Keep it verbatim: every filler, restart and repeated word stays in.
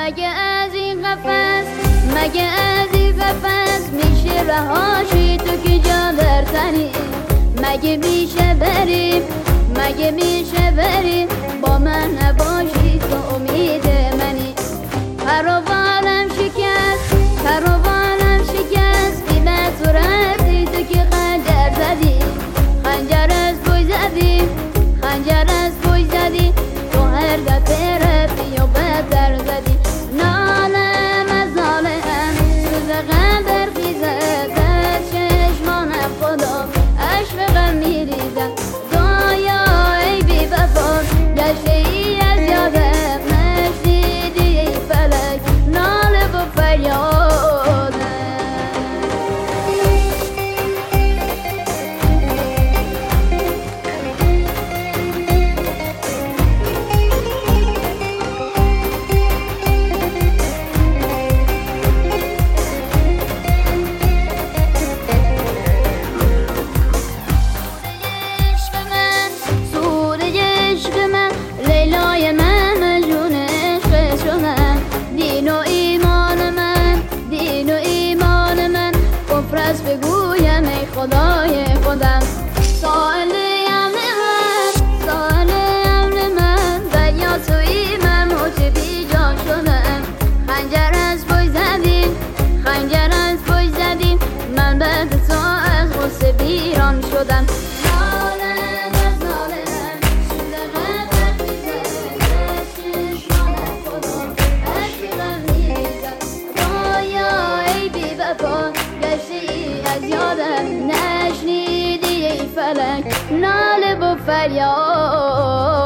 مگه از این قفس مگه از این قفس میشه رهاشی تو که جا در تنی مگه میشه بریم مگه میشه بریم با من نباشی تو امید منی کاروانم شکست کاروانم شکست بی به تو رفتی تو که خنجر زدی خنجر از بوی زدی خنجر از بوی زدی تو هر دفعه رفتی و بدر زدی نالم از نالم روز غم برخیزد از چشمانم خدا عشق غم میریزد دایا ای بی وفا گشته ای از یادم نشنیدی ای فلک ناله و فریادم از بگویم ای خدای خودم سائل امر من سائل امر من دریا توی من موج بی جا شدم خنجر از بوی زدیم خنجر از بوی زدیم من بعد تو از غصه بیران شدم نالم از نالم شده غم برخیزد از چشمانم خدا عشق غم میریزد دایا ای بی وفا گشتی از یادم نشنیدی ای فلک ناله و فریاد